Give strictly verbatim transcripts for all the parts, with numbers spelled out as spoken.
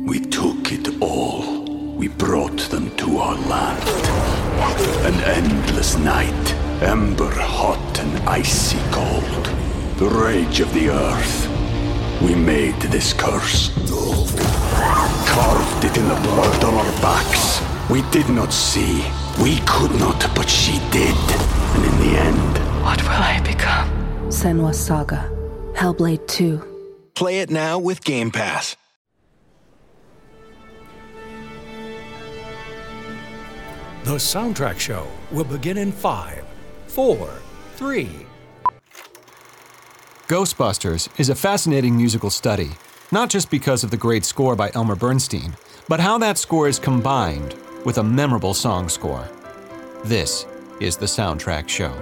We took it all. We brought them to our land. An endless night, ember hot and icy cold. The rage of the earth. We made this curse. Carved it in the blood on our backs. We did not see. We could not, but she did. And in the end... What will I become? Senua's Saga. Hellblade two. Play it now with Game Pass. The Soundtrack Show will begin in five, four, three. Ghostbusters is a fascinating musical study, not just because of the great score by Elmer Bernstein, but how that score is combined with a memorable song score. This is The Soundtrack Show.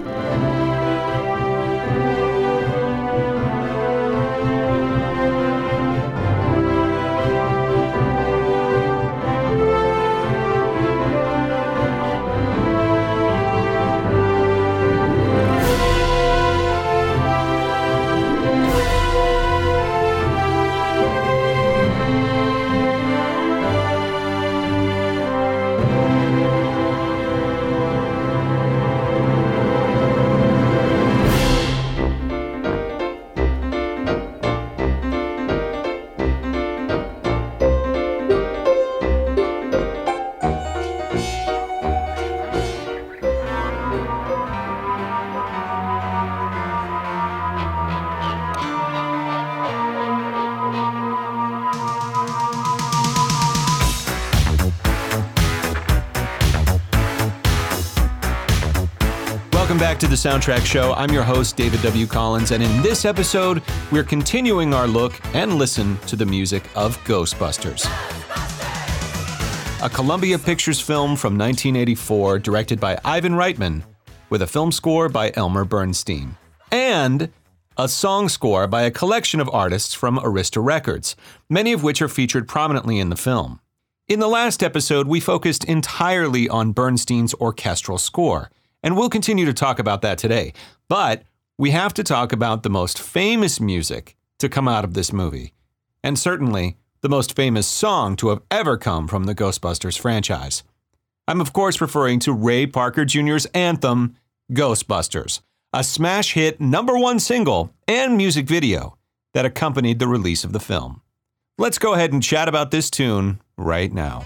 Welcome back to The Soundtrack Show. I'm your host, David W. Collins, and in this episode, we're continuing our look and listen to the music of Ghostbusters. A Columbia Pictures film from nineteen eighty-four, directed by Ivan Reitman, with a film score by Elmer Bernstein, and a song score by a collection of artists from Arista Records, many of which are featured prominently in the film. In the last episode, we focused entirely on Bernstein's orchestral score, and we'll continue to talk about that today. But we have to talk about the most famous music to come out of this movie, and certainly the most famous song to have ever come from the Ghostbusters franchise. I'm of course referring to Ray Parker Junior's anthem, Ghostbusters, a smash hit number one single and music video that accompanied the release of the film. Let's go ahead and chat about this tune right now.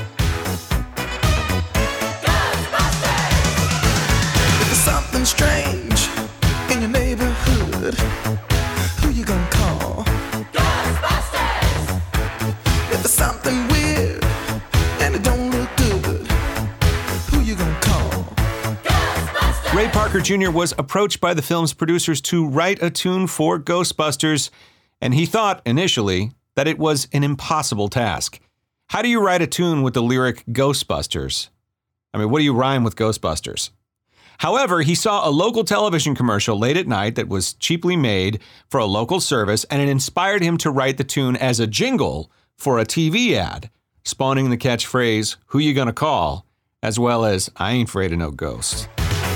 Something strange in your neighborhood. Who you gonna call? Ghostbusters! If there's something weird and it don't look good, who you gonna call? Ghostbusters! Ray Parker Junior was approached by the film's producers to write a tune for Ghostbusters, and he thought initially that it was an impossible task. How do you write a tune with the lyric Ghostbusters? I mean, what do you rhyme with Ghostbusters? However, he saw a local television commercial late at night that was cheaply made for a local service, and it inspired him to write the tune as a jingle for a T V ad, spawning the catchphrase, "Who you gonna call?" as well as, "I ain't afraid of no ghosts."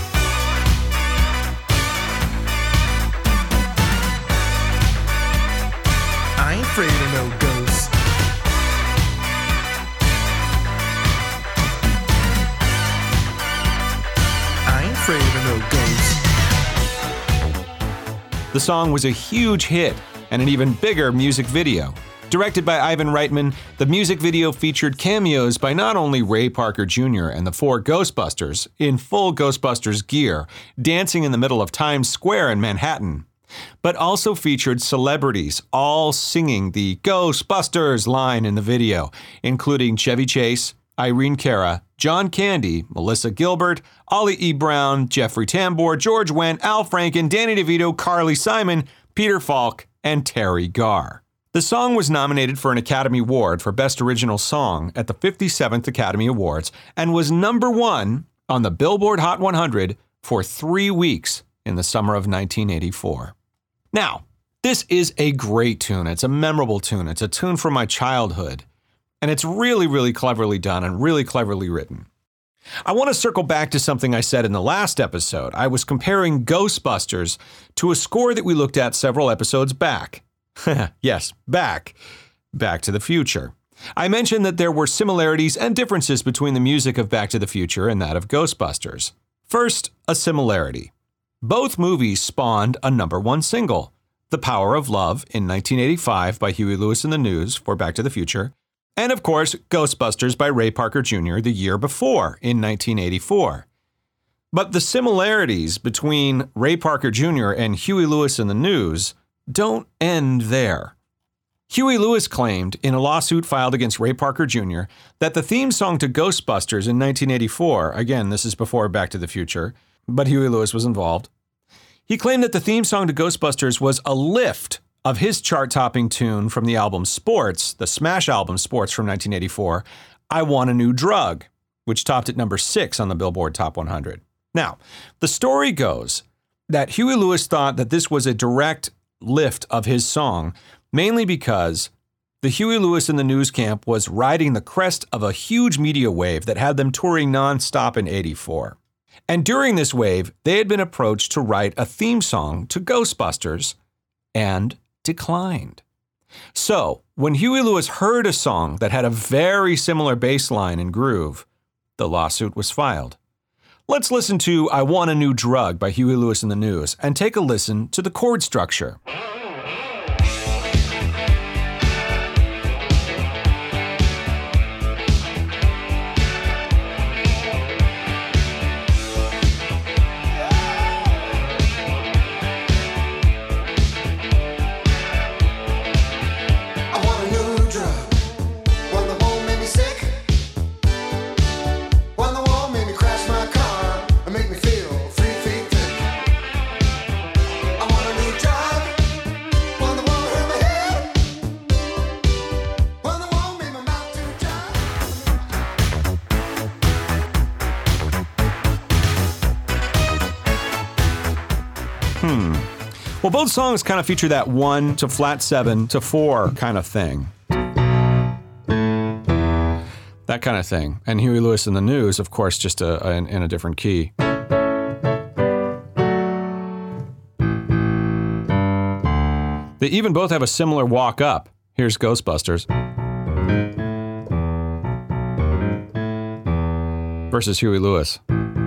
I ain't afraid of no ghosts. Afraid of no ghosts. The song was a huge hit and an even bigger music video. Directed by Ivan Reitman, the music video featured cameos by not only Ray Parker Junior and the four Ghostbusters in full Ghostbusters gear, dancing in the middle of Times Square in Manhattan, but also featured celebrities all singing the Ghostbusters line in the video, including Chevy Chase, Irene Cara, John Candy, Melissa Gilbert, Ollie E. Brown, Jeffrey Tambor, George Wendt, Al Franken, Danny DeVito, Carly Simon, Peter Falk, and Terry Garr. The song was nominated for an Academy Award for Best Original Song at the fifty-seventh Academy Awards and was number one on the Billboard Hot one hundred for three weeks in the summer of nineteen eighty-four. Now, this is a great tune. It's a memorable tune. It's a tune from my childhood. And it's really, really cleverly done and really cleverly written. I want to circle back to something I said in the last episode. I was comparing Ghostbusters to a score that we looked at several episodes back. Yes, back. Back to the Future. I mentioned that there were similarities and differences between the music of Back to the Future and that of Ghostbusters. First, a similarity. Both movies spawned a number one single, The Power of Love in nineteen eighty-five by Huey Lewis and the News for Back to the Future, and of course, Ghostbusters by Ray Parker Junior the year before in nineteen eighty-four. But the similarities between Ray Parker Junior and Huey Lewis and the News don't end there. Huey Lewis claimed in a lawsuit filed against Ray Parker Junior that the theme song to Ghostbusters in nineteen eighty-four, again, this is before Back to the Future, but Huey Lewis was involved. He claimed that the theme song to Ghostbusters was a lift of his chart-topping tune from the album Sports, the smash album Sports from nineteen eighty-four, I Want a New Drug, which topped at number six on the Billboard Top one hundred. Now, the story goes that Huey Lewis thought that this was a direct lift of his song, mainly because the Huey Lewis and the News camp was riding the crest of a huge media wave that had them touring nonstop in eighty-four. And during this wave, they had been approached to write a theme song to Ghostbusters and declined. So, when Huey Lewis heard a song that had a very similar bass line and groove, the lawsuit was filed. Let's listen to I Want a New Drug by Huey Lewis and the News and take a listen to the chord structure. Hmm. Well, both songs kind of feature that one to flat seven to four kind of thing. That kind of thing. And Huey Lewis and the News, of course, just a, a, in a different key. They even both have a similar walk up. Here's Ghostbusters. Versus Huey Lewis.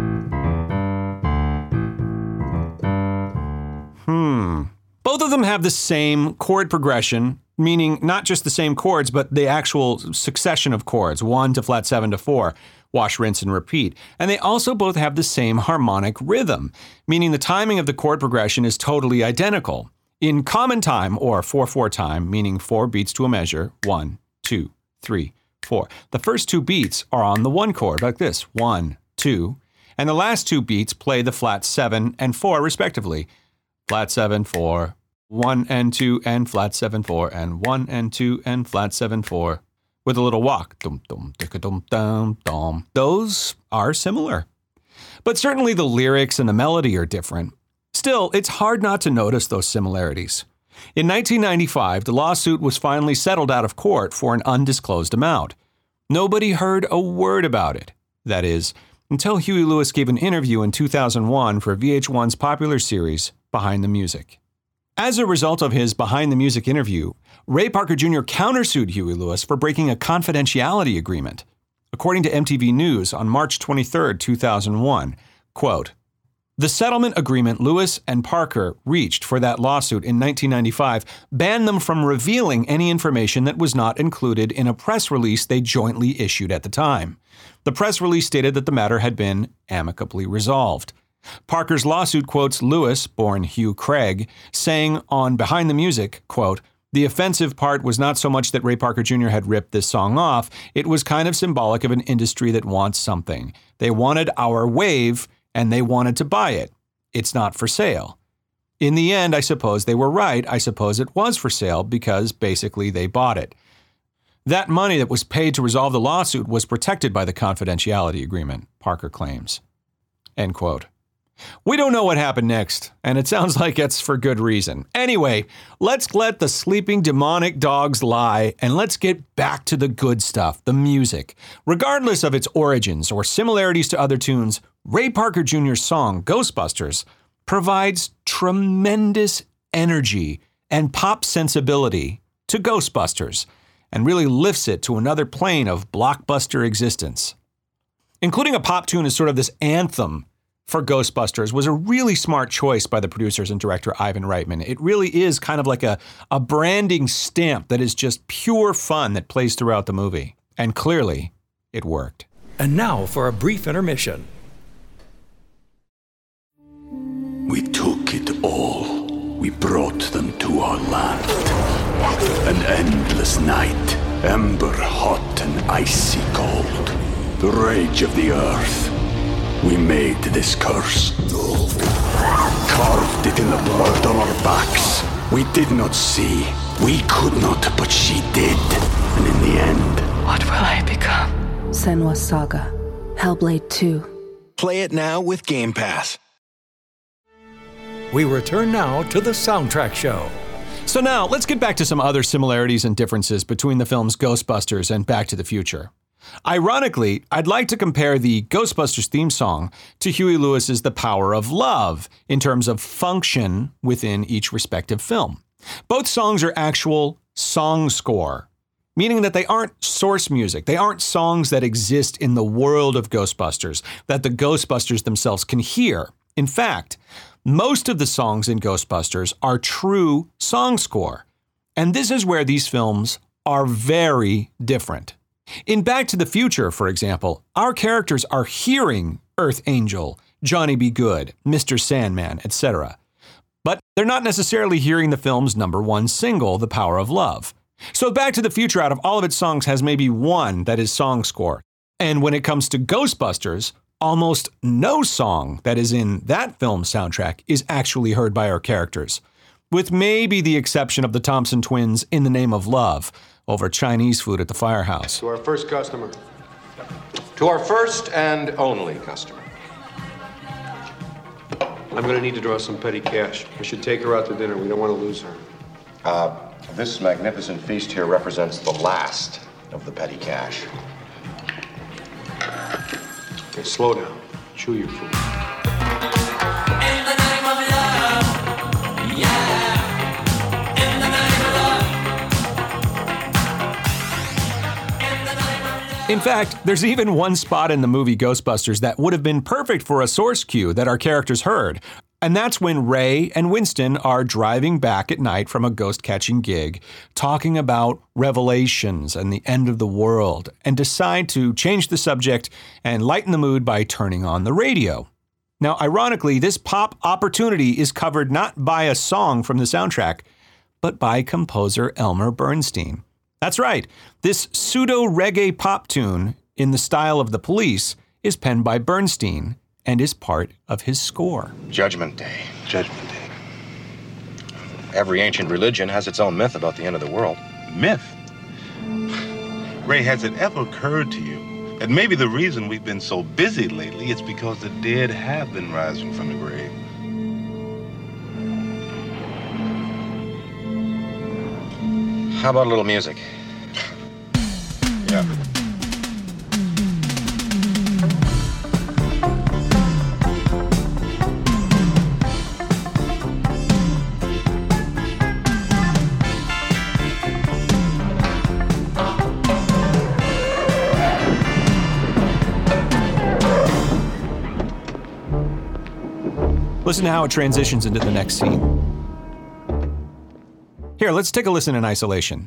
Hmm. Both of them have the same chord progression, meaning not just the same chords, but the actual succession of chords, one to flat seven to four, wash, rinse, and repeat. And they also both have the same harmonic rhythm, meaning the timing of the chord progression is totally identical. In common time, or four four time, meaning four beats to a measure, one, two, three, four. The first two beats are on the one chord, like this, one, two, and the last two beats play the flat seven and four respectively. Flat seven, four, one and two, and flat seven, four, and one and two, and flat seven, four, with a little walk. Dum, dum, dicka, dum, dum, dum. Those are similar. But certainly the lyrics and the melody are different. Still, it's hard not to notice those similarities. In nineteen ninety-five, the lawsuit was finally settled out of court for an undisclosed amount. Nobody heard a word about it. That is, until Huey Lewis gave an interview in two thousand one for V H one's popular series, Behind the Music. As a result of his Behind the Music interview, Ray Parker Junior countersued Huey Lewis for breaking a confidentiality agreement. According to M T V News on March twenty-third, two thousand one, quote, "The settlement agreement Lewis and Parker reached for that lawsuit in nineteen ninety-five banned them from revealing any information that was not included in a press release they jointly issued at the time. The press release stated that the matter had been amicably resolved. Parker's lawsuit quotes Lewis, born Hugh Craig, saying on Behind the Music, quote, "The offensive part was not so much that Ray Parker Junior had ripped this song off, it was kind of symbolic of an industry that wants something. They wanted our wave, and they wanted to buy it. It's not for sale. In the end, I suppose they were right. I suppose it was for sale because basically they bought it. That money that was paid to resolve the lawsuit was protected by the confidentiality agreement," Parker claims. End quote. We don't know what happened next, and it sounds like it's for good reason. Anyway, let's let the sleeping demonic dogs lie, and let's get back to the good stuff, the music. Regardless of its origins or similarities to other tunes, Ray Parker Junior's song, Ghostbusters, provides tremendous energy and pop sensibility to Ghostbusters. and really lifts it to another plane of blockbuster existence. Including a pop tune as sort of this anthem for Ghostbusters was a really smart choice by the producers and director Ivan Reitman. It really is kind of like a, a branding stamp that is just pure fun that plays throughout the movie. And clearly, it worked. And now for a brief intermission. We took it all. We brought them to our land. An endless night, ember hot and icy cold. The rage of the earth. We made this curse. Carved it in the blood on our backs. We did not see. We could not, but she did. And in the end... What will I become? Senua's Saga. Hellblade two. Play it now with Game Pass. We return now to the soundtrack show. So now, let's get back to some other similarities and differences between the films Ghostbusters and Back to the Future. Ironically, I'd like to compare the Ghostbusters theme song to Huey Lewis's The Power of Love in terms of function within each respective film. Both songs are actual song score, meaning that they aren't source music. They aren't songs that exist in the world of Ghostbusters that the Ghostbusters themselves can hear. In fact, most of the songs in Ghostbusters are true song score. And this is where these films are very different. In Back to the Future, for example, our characters are hearing Earth Angel, Johnny Be Good, Mister Sandman, et cetera. But they're not necessarily hearing the film's number one single, The Power of Love. So Back to the Future, out of all of its songs, has maybe one that is song score. And when it comes to Ghostbusters, almost no song that is in that film's soundtrack is actually heard by our characters, with maybe the exception of the Thompson Twins' In the Name of Love over Chinese food at the firehouse. To our first customer. To our first and only customer. I'm going to need to draw some petty cash. I should take her out to dinner. We don't want to lose her. Uh, this magnificent feast here represents the last of the petty cash. Okay, slow down. Chew your food. In the name of love, yeah. In the name of love. In the name of love. In fact, there's even one spot in the movie Ghostbusters that would have been perfect for a source cue that our characters heard. And that's when Ray and Winston are driving back at night from a ghost-catching gig, talking about revelations and the end of the world, and decide to change the subject and lighten the mood by turning on the radio. Now, ironically, this pop opportunity is covered not by a song from the soundtrack, but by composer Elmer Bernstein. That's right, this pseudo-reggae pop tune in the style of The Police is penned by Bernstein and is part of his score. Judgment Day. Judgment Day. Every ancient religion has its own myth about the end of the world. Myth? Ray, has it ever occurred to you that maybe the reason we've been so busy lately is because the dead have been rising from the grave? How about a little music? Yeah. Listen to how it transitions into the next scene. Here, let's take a listen in isolation.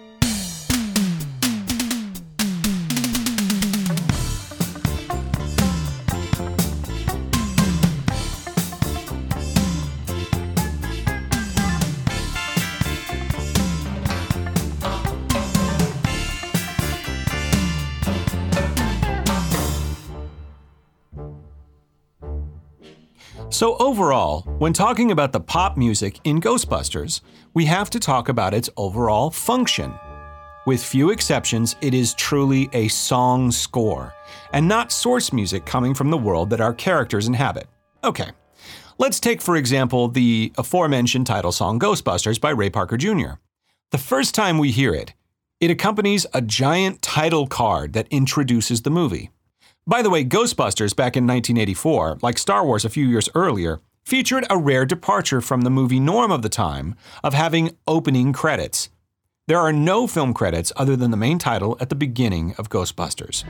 So overall, when talking about the pop music in Ghostbusters, we have to talk about its overall function. With few exceptions, it is truly a song score, and not source music coming from the world that our characters inhabit. Okay, let's take for example the aforementioned title song Ghostbusters by Ray Parker Junior The first time we hear it, it accompanies a giant title card that introduces the movie. By the way, Ghostbusters back in nineteen eighty-four, like Star Wars a few years earlier, featured a rare departure from the movie norm of the time of having opening credits. There are no film credits other than the main title at the beginning of Ghostbusters.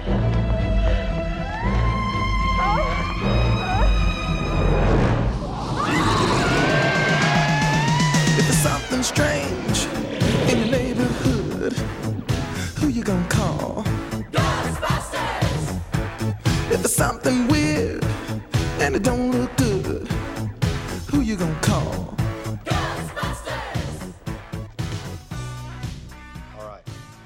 If there's something strange in your neighborhood, who you gonna call? Ghostbusters! If there's something weird and it don't look good, who you gonna call? Ghostbusters! All right.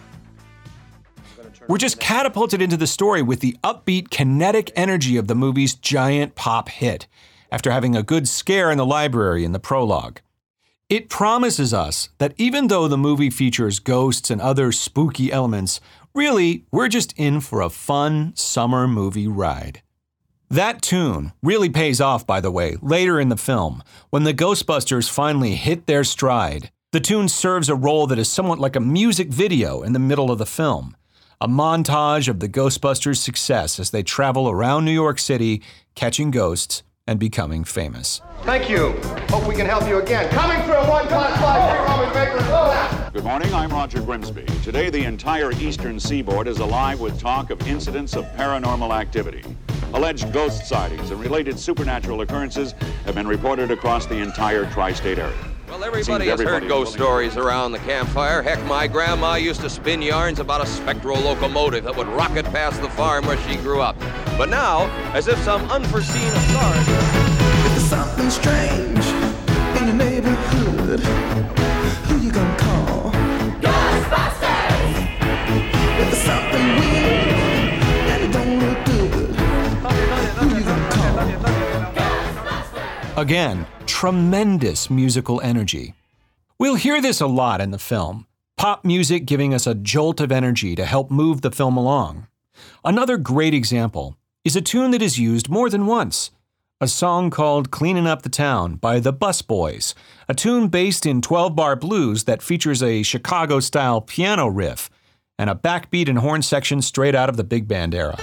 We're just catapulted into the story with the upbeat, kinetic energy of the movie's giant pop hit, after having a good scare in the library in the prologue. It promises us that even though the movie features ghosts and other spooky elements, really, we're just in for a fun summer movie ride. That tune really pays off, by the way, later in the film, when the Ghostbusters finally hit their stride. The tune serves a role that is somewhat like a music video in the middle of the film, a montage of the Ghostbusters' success as they travel around New York City, catching ghosts and becoming famous. Thank you. Hope we can help you again. Coming through one class five, Roman Baker. Good morning, I'm Roger Grimsby. Today, the entire eastern seaboard is alive with talk of incidents of paranormal activity. Alleged ghost sightings and related supernatural occurrences have been reported across the entire tri-state area. Well, everybody has heard ghost stories around the campfire. Heck, my grandma used to spin yarns about a spectral locomotive that would rocket past the farm where she grew up. But now, as if some unforeseen authority... If there's something strange in your neighborhood, who you gonna call? Ghostbusters! If there's something weird and it don't look good, who you gonna call? Ghostbusters! Again, tremendous musical energy. We'll hear this a lot in the film, pop music giving us a jolt of energy to help move the film along. Another great example is a tune that is used more than once, a song called Cleanin' Up the Town by the Bus Boys, a tune based in twelve-bar blues that features a Chicago-style piano riff and a backbeat and horn section straight out of the big band era.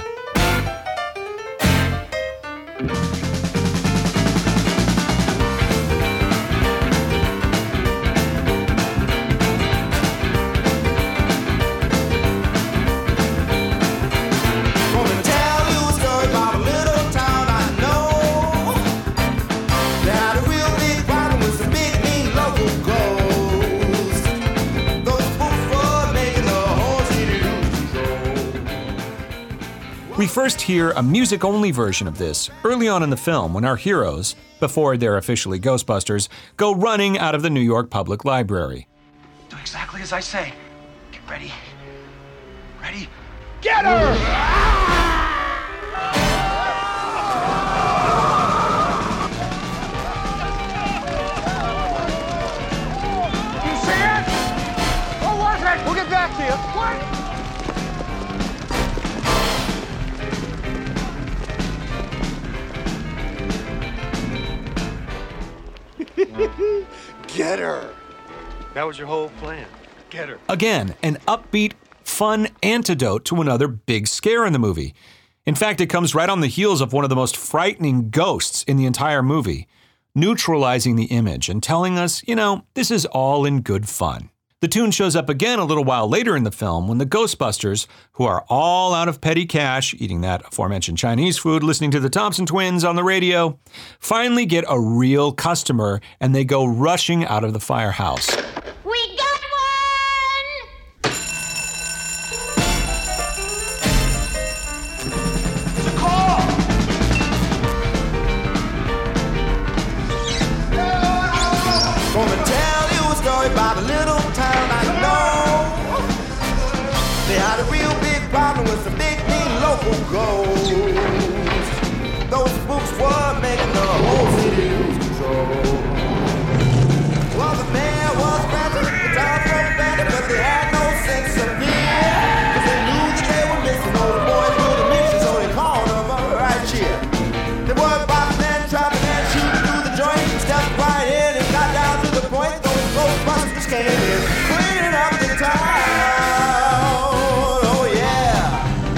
We first hear a music-only version of this early on in the film when our heroes, before they're officially Ghostbusters, go running out of the New York Public Library. Do exactly as I say. Get ready. Ready? Get her! You see it? What was it? We'll get back to you. What? Get her. That was your whole plan. Get her. Again, an upbeat, fun antidote to another big scare in the movie. In fact, it comes right on the heels of one of the most frightening ghosts in the entire movie, neutralizing the image and telling us, you know, this is all in good fun. The tune shows up again a little while later in the film when the Ghostbusters, who are all out of petty cash, eating that aforementioned Chinese food, listening to the Thompson Twins on the radio, finally get a real customer and they go rushing out of the firehouse. We got one! It's a call! Gonna tell you a story about a little town I know. They had a real big problem with some big, mean local ghosts. Those spooks were making the whole city lose control. Well, the mayor was frantic, the town was frantic, but they had no sense of fear. Cause they knew that they were missing those boys with a mission, so they called them up right here. They were bopping and trapping and shooting through the joint, stepped right in and got down to the point. Those Ghostbusters came in, cleaning up the town. Oh yeah.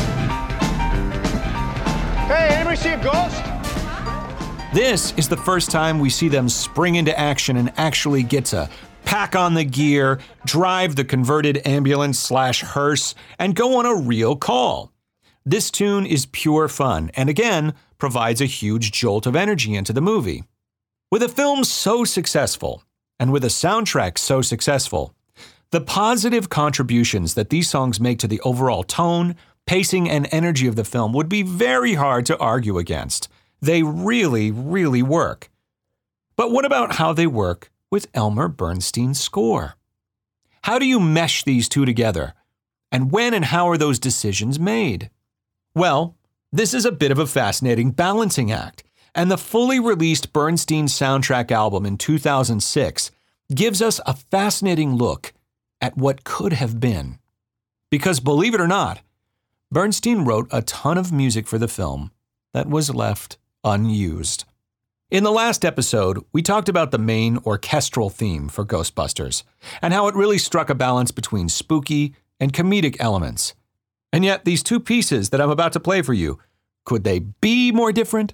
Hey, anybody see a ghost? This is the first time we see them spring into action and actually get to pack on the gear, drive the converted ambulance slash hearse, and go on a real call. This tune is pure fun, and again, provides a huge jolt of energy into the movie. With a film so successful, and with a soundtrack so successful, the positive contributions that these songs make to the overall tone, pacing, and energy of the film would be very hard to argue against. They really, really work. But what about how they work with Elmer Bernstein's score? How do you mesh these two together? And when and how are those decisions made? Well, this is a bit of a fascinating balancing act, and the fully released Bernstein soundtrack album in two thousand six gives us a fascinating look at what could have been. Because believe it or not, Bernstein wrote a ton of music for the film that was left unused. In the last episode, we talked about the main orchestral theme for Ghostbusters and how it really struck a balance between spooky and comedic elements. And yet, these two pieces that I'm about to play for you, could they be more different?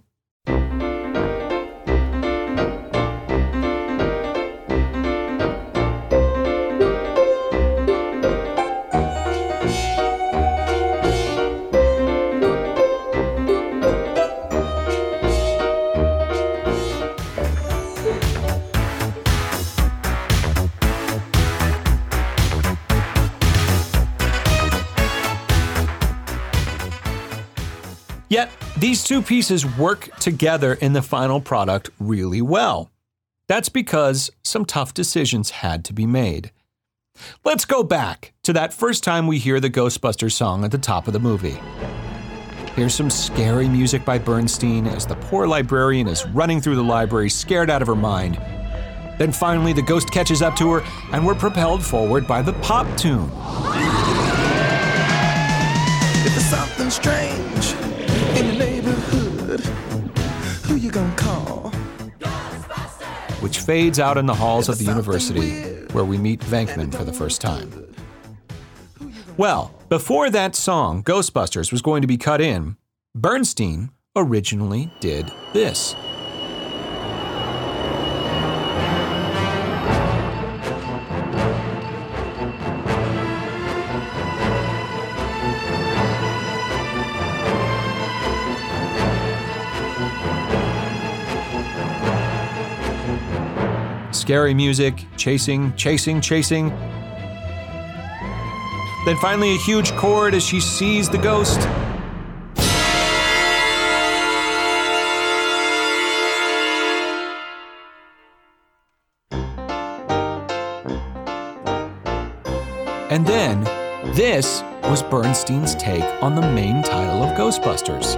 Yet, these two pieces work together in the final product really well. That's because some tough decisions had to be made. Let's go back to that first time we hear the Ghostbusters song at the top of the movie. Here's some scary music by Bernstein as the poor librarian is running through the library scared out of her mind. Then finally the ghost catches up to her and we're propelled forward by the pop tune. If there's something strange in the neighborhood, who you gonna call? Which fades out in the halls of the university where we meet Venkman for the first time. Well, before that song, Ghostbusters, was going to be cut in, Bernstein originally did this. Scary music, chasing, chasing, chasing. Then finally a huge chord as she sees the ghost. And then, this was Bernstein's take on the main title of Ghostbusters.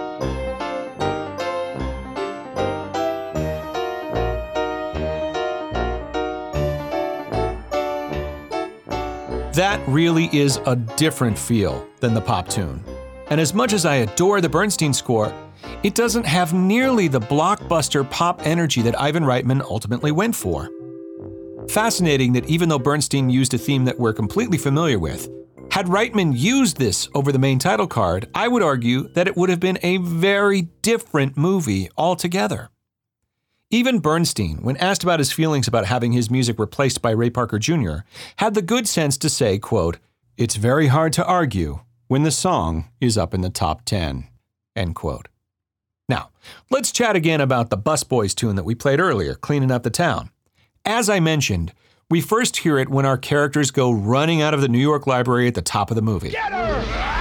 That really is a different feel than the pop tune. And as much as I adore the Bernstein score, it doesn't have nearly the blockbuster pop energy that Ivan Reitman ultimately went for. Fascinating that even though Bernstein used a theme that we're completely familiar with, had Reitman used this over the main title card, I would argue that it would have been a very different movie altogether. Even Bernstein, when asked about his feelings about having his music replaced by Ray Parker Junior, had the good sense to say, quote, "It's very hard to argue when the song is up in the top ten," end quote. Now, let's chat again about the Busboys tune that we played earlier, Cleaning Up the Town. As I mentioned, we first hear it when our characters go running out of the New York Library at the top of the movie. Get her!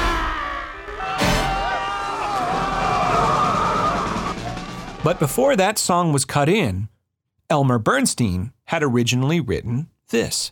But before that song was cut in, Elmer Bernstein had originally written this.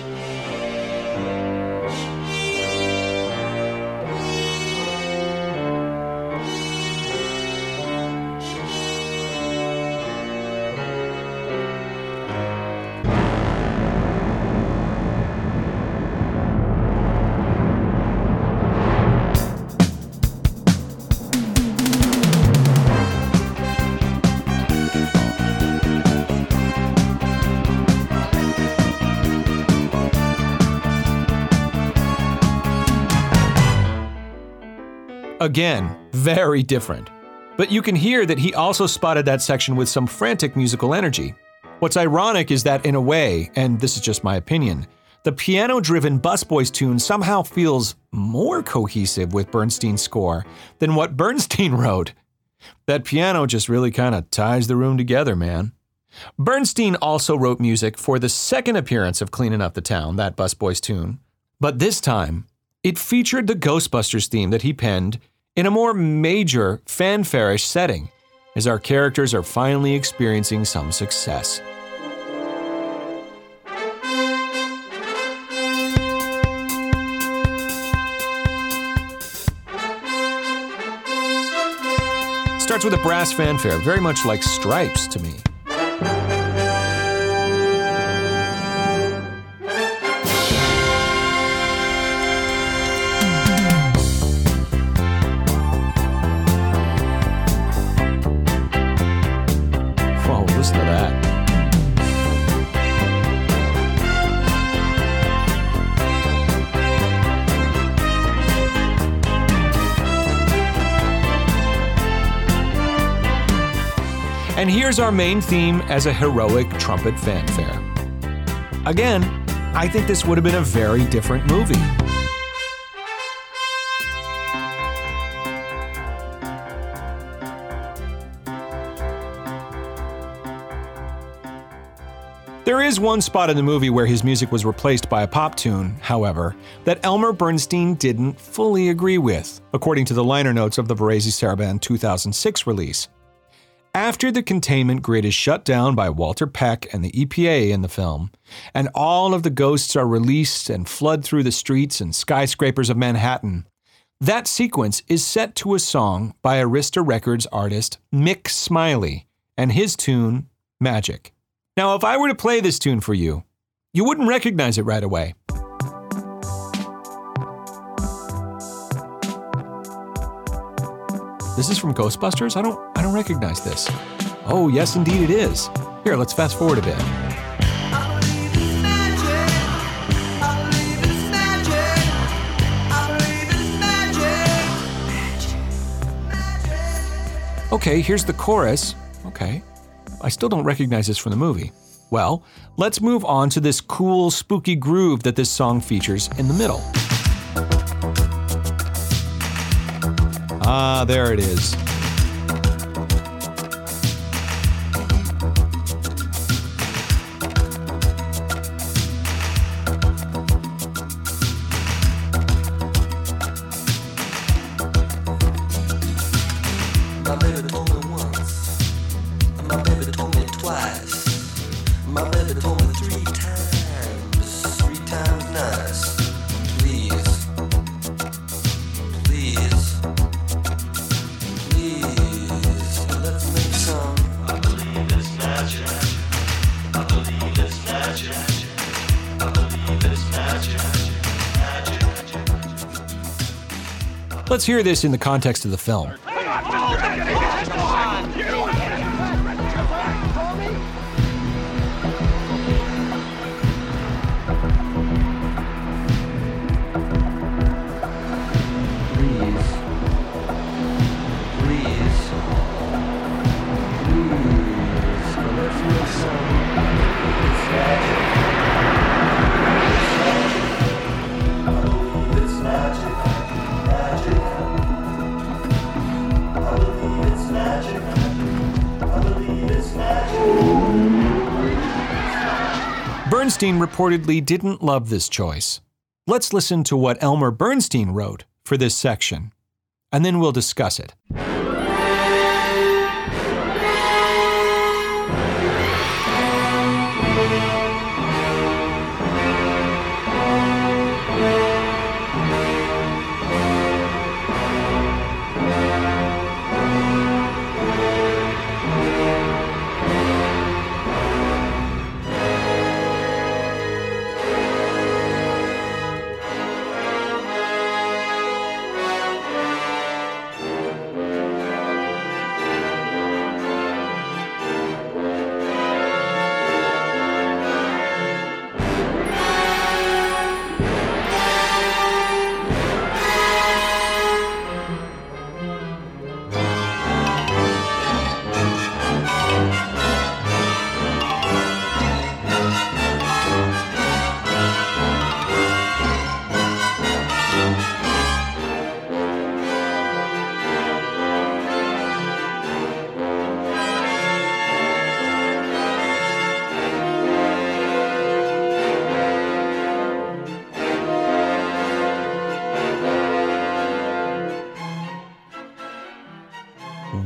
Again, very different. But you can hear that he also spotted that section with some frantic musical energy. What's ironic is that in a way, and this is just my opinion, the piano-driven Busboys tune somehow feels more cohesive with Bernstein's score than what Bernstein wrote. That piano just really kind of ties the room together, man. Bernstein also wrote music for the second appearance of Cleanin' Up the Town, that Busboys tune, but this time, it featured the Ghostbusters theme that he penned in a more major, fanfare-ish setting, as our characters are finally experiencing some success. Starts with a brass fanfare, very much like Stripes to me. Whoa, listen to that. And here's our main theme as a heroic trumpet fanfare. Again, I think this would have been a very different movie. There is one spot in the movie where his music was replaced by a pop tune, however, that Elmer Bernstein didn't fully agree with, according to the liner notes of the Varese Sarabande two thousand six release. After the containment grid is shut down by Walter Peck and the E P A in the film, and all of the ghosts are released and flood through the streets and skyscrapers of Manhattan, that sequence is set to a song by Arista Records artist Mick Smiley and his tune, Magic. Now, if I were to play this tune for you, you wouldn't recognize it right away. This is from Ghostbusters? I don't I don't recognize this. Oh, yes, indeed it is. Here, let's fast forward a bit. Okay, here's the chorus. Okay. I still don't recognize this from the movie. Well, let's move on to this cool, spooky groove that this song features in the middle. Ah, there it is. My baby told me once, my baby told me twice, my baby told me three times, three times nice. Please, please, please, let's make some. I believe it's magic. I believe it's magic. I believe it's magic. Magic. Let's hear this in the context of the film. Bernstein reportedly didn't love this choice. Let's listen to what Elmer Bernstein wrote for this section, and then we'll discuss it.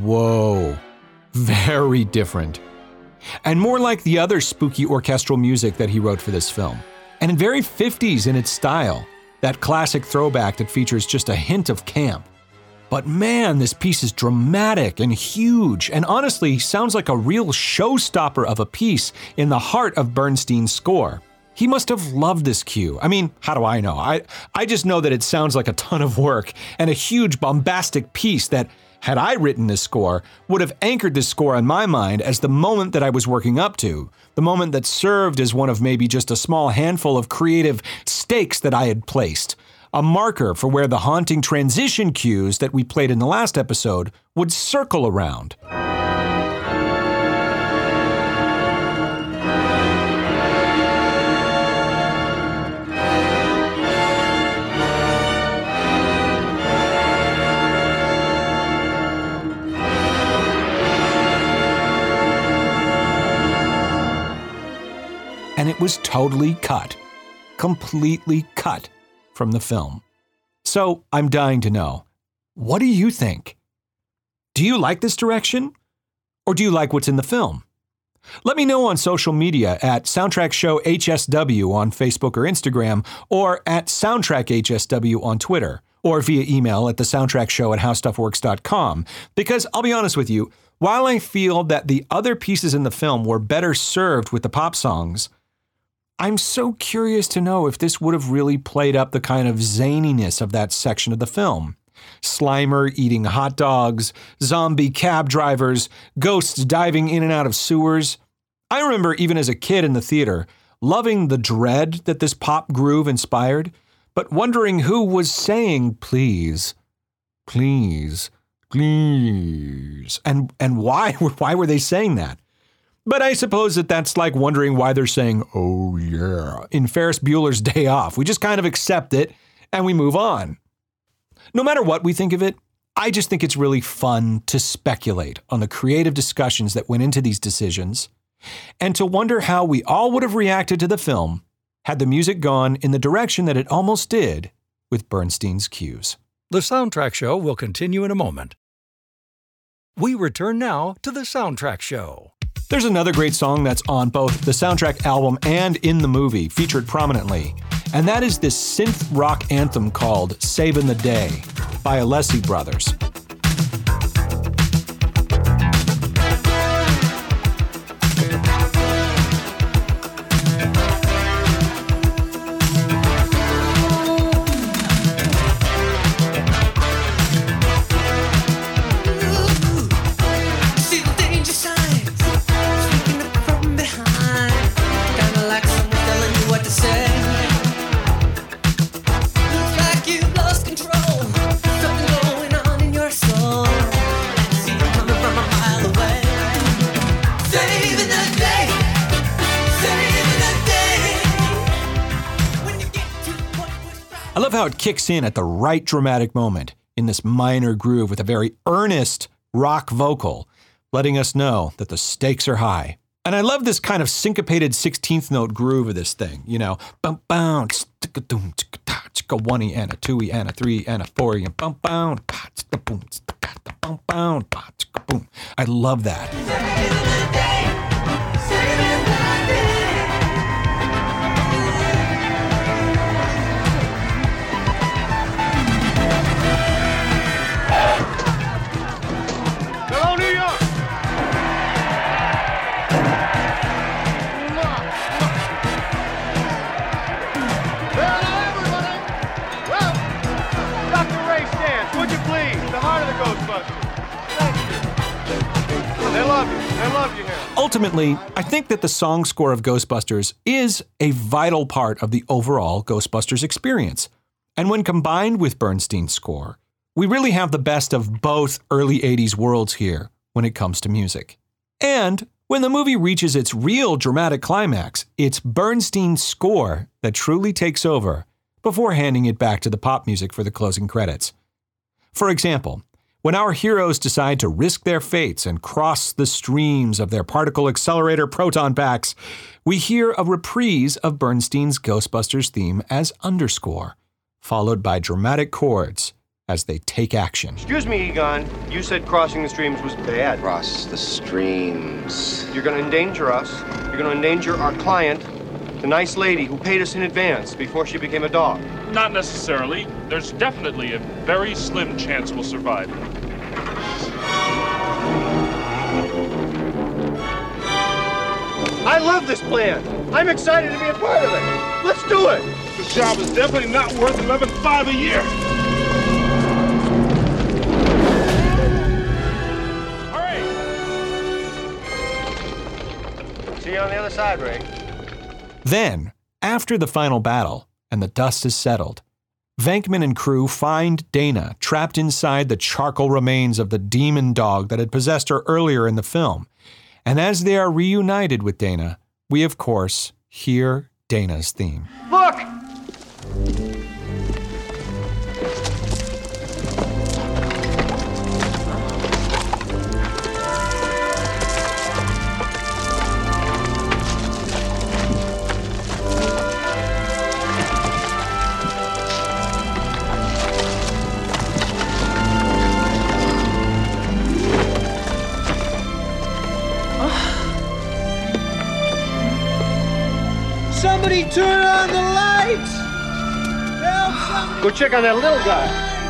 whoa, very different. And more like the other spooky orchestral music that he wrote for this film. And very fifties in its style, that classic throwback that features just a hint of camp. But man, this piece is dramatic and huge, and honestly sounds like a real showstopper of a piece in the heart of Bernstein's score. He must have loved this cue. I mean, how do I know? I, I just know that it sounds like a ton of work and a huge bombastic piece that, had I written this score, would have anchored this score in my mind as the moment that I was working up to, the moment that served as one of maybe just a small handful of creative stakes that I had placed. A marker for where the haunting transition cues that we played in the last episode would circle around. And it was totally cut, completely cut from the film. So I'm dying to know, what do you think? Do you like this direction? Or do you like what's in the film? Let me know on social media at Soundtrack Show H S W on Facebook or Instagram, or at Soundtrack H S W on Twitter, or via email at the soundtrack show at how stuff works dot com. Because I'll be honest with you, while I feel that the other pieces in the film were better served with the pop songs, I'm so curious to know if this would have really played up the kind of zaniness of that section of the film. Slimer eating hot dogs, zombie cab drivers, ghosts diving in and out of sewers. I remember even as a kid in the theater, loving the dread that this pop groove inspired, but wondering who was saying please, please, please, and, and why, why were they saying that? But I suppose that that's like wondering why they're saying, oh yeah, in Ferris Bueller's Day Off. We just kind of accept it and we move on. No matter what we think of it, I just think it's really fun to speculate on the creative discussions that went into these decisions and to wonder how we all would have reacted to the film had the music gone in the direction that it almost did with Bernstein's cues. The Soundtrack Show will continue in a moment. We return now to the Soundtrack Show. There's another great song that's on both the soundtrack album and in the movie, featured prominently, and that is this synth rock anthem called Savin' the Day by Alessi Brothers. I love how it kicks in at the right dramatic moment in this minor groove with a very earnest rock vocal, letting us know that the stakes are high. And I love this kind of syncopated sixteenth note groove of this thing, you know, bum bum, a one e and a two e and a three and a four e and bum bum, boom, bum bum, boom. I love that. They love you. They love you here. Ultimately, I think that the song score of Ghostbusters is a vital part of the overall Ghostbusters experience. And when combined with Bernstein's score, we really have the best of both early eighties worlds here when it comes to music. And when the movie reaches its real dramatic climax, it's Bernstein's score that truly takes over before handing it back to the pop music for the closing credits. For example, when our heroes decide to risk their fates and cross the streams of their particle accelerator proton packs, we hear a reprise of Bernstein's Ghostbusters theme as underscore, followed by dramatic chords as they take action. Excuse me, Egon. You said crossing the streams was bad. Cross the streams. You're going to endanger us. You're going to endanger our client, the nice lady who paid us in advance before she became a dog. Not necessarily. There's definitely a very slim chance we'll survive. I love this plan. I'm excited to be a part of it. Let's do it. This job is definitely not worth eleven five a year. See you on the other side, Ray. Then, after the final battle and the dust is settled, Venkman and crew find Dana trapped inside the charcoal remains of the demon dog that had possessed her earlier in the film. And as they are reunited with Dana, we of course hear Dana's theme. Look! Somebody turn on the lights! Help somebody! Go check on that little guy.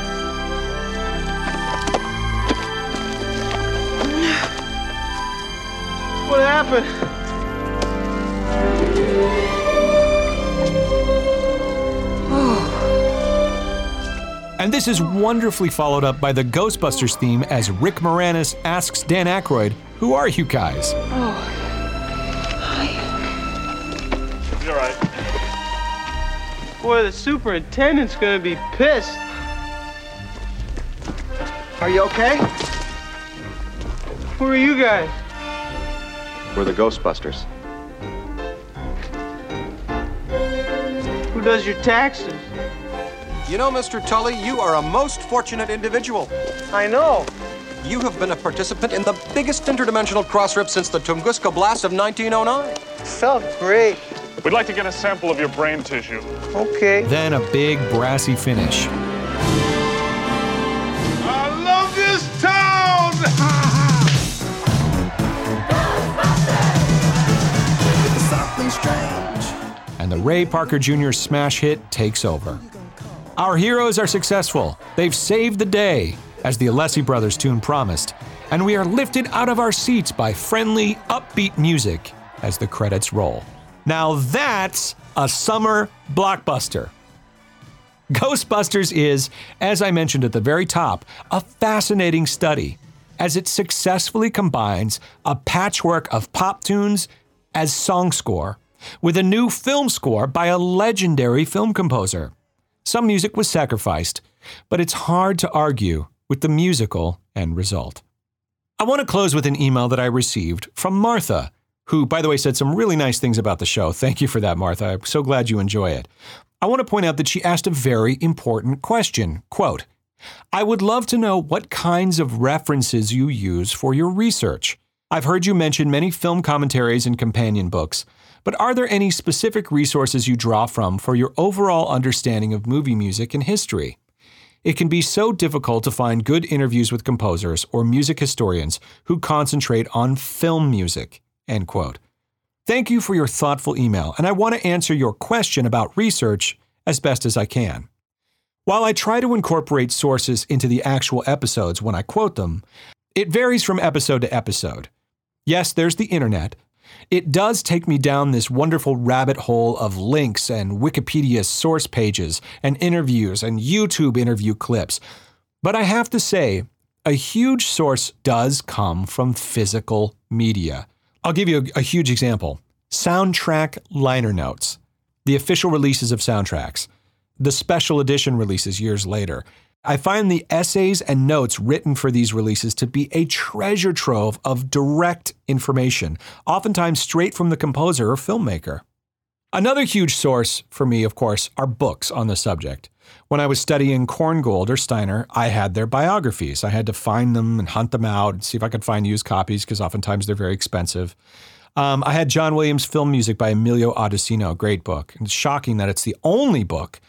What happened? And this is wonderfully followed up by the Ghostbusters theme as Rick Moranis asks Dan Aykroyd, "Who are you guys?" Oh. You're right. Boy, the superintendent's gonna be pissed. Are you okay? Who are you guys? We're the Ghostbusters. Who does your taxes? You know, Mister Tully, you are a most fortunate individual. I know. You have been a participant in the biggest interdimensional cross-rip since the Tunguska blast of nineteen oh nine. Felt great. We'd like to get a sample of your brain tissue. Okay. Then a big brassy finish. I love this town! Something strange. And the Ray Parker Junior smash hit takes over. Our heroes are successful. They've saved the day, as the Alessi Brothers tune promised, and we are lifted out of our seats by friendly, upbeat music as the credits roll. Now that's a summer blockbuster. Ghostbusters is, as I mentioned at the very top, a fascinating study, as it successfully combines a patchwork of pop tunes as song score with a new film score by a legendary film composer. Some music was sacrificed, but it's hard to argue with the musical end result. I want to close with an email that I received from Martha, who, by the way, said some really nice things about the show. Thank you for that, Martha. I'm so glad you enjoy it. I want to point out that she asked a very important question. Quote, "I would love to know what kinds of references you use for your research. I've heard you mention many film commentaries and companion books, but are there any specific resources you draw from for your overall understanding of movie music and history? It can be so difficult to find good interviews with composers or music historians who concentrate on film music." End quote. Thank you for your thoughtful email, and I want to answer your question about research as best as I can. While I try to incorporate sources into the actual episodes when I quote them, it varies from episode to episode. Yes, there's the internet. It does take me down this wonderful rabbit hole of links and Wikipedia source pages and interviews and YouTube interview clips. But I have to say, a huge source does come from physical media. I'll give you a, a huge example. Soundtrack liner notes, the official releases of soundtracks, the special edition releases years later. I find the essays and notes written for these releases to be a treasure trove of direct information, oftentimes straight from the composer or filmmaker. Another huge source for me, of course, are books on the subject. When I was studying Korngold or Steiner, I had their biographies. I had to find them and hunt them out and see if I could find used copies because oftentimes they're very expensive. Um, I had John Williams' Film Music by Emilio Addusino, great book. It's shocking that it's the only book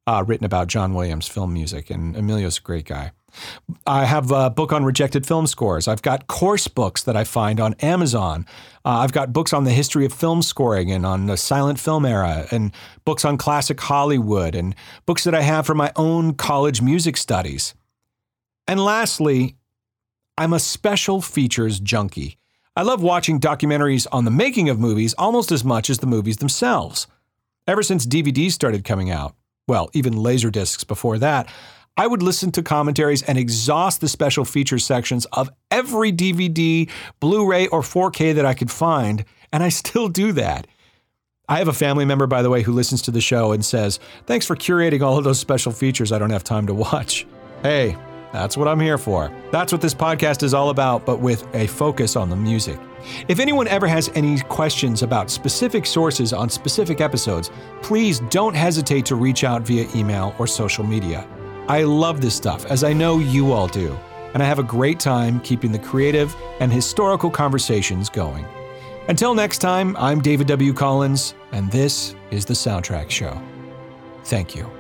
uh, written about John Williams film music, and Emilio's a great guy. I have a book on rejected film scores. I've got course books that I find on Amazon. Uh, I've got books on the history of film scoring and on the silent film era, and books on classic Hollywood, and books that I have for my own college music studies. And lastly, I'm a special features junkie. I love watching documentaries on the making of movies almost as much as the movies themselves. Ever since D V Ds started coming out, well, even Laserdiscs before that, I would listen to commentaries and exhaust the special features sections of every D V D, Blu-ray, or four K that I could find, and I still do that. I have a family member, by the way, who listens to the show and says, "Thanks for curating all of those special features I don't have time to watch." Hey, that's what I'm here for. That's what this podcast is all about, but with a focus on the music. If anyone ever has any questions about specific sources on specific episodes, please don't hesitate to reach out via email or social media. I love this stuff, as I know you all do, and I have a great time keeping the creative and historical conversations going. Until next time, I'm David W. Collins, and this is The Soundtrack Show. Thank you.